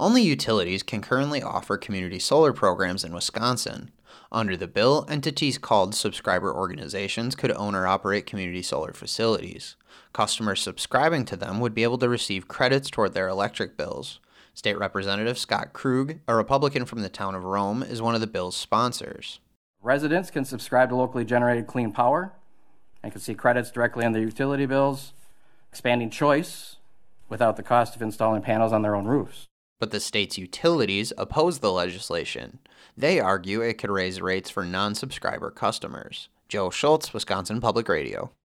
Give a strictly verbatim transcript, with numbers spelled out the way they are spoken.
Only utilities can currently offer community solar programs in Wisconsin. Under the bill, entities called subscriber organizations could own or operate community solar facilities. Customers subscribing to them would be able to receive credits toward their electric bills. State Representative Scott Krug, a Republican from the town of Rome, is one of the bill's sponsors. Residents can subscribe to locally generated clean power and can see credits directly on their utility bills, expanding choice without the cost of installing panels on their own roofs. But the state's utilities oppose the legislation. They argue it could raise rates for non-subscriber customers. Joe Schultz, Wisconsin Public Radio.